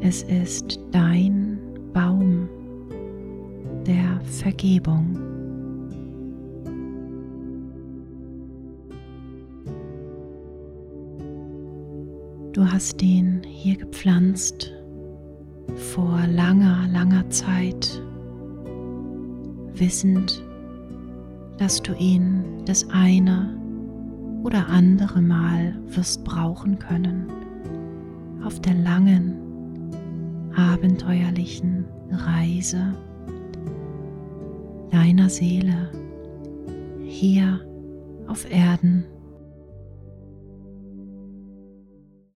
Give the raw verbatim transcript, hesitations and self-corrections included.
Es ist dein Baum der Vergebung. Du hast ihn hier gepflanzt vor langer, langer Zeit, wissend, dass du ihn das eine oder andere Mal wirst brauchen können auf der langen, abenteuerlichen Reise deiner Seele hier auf Erden.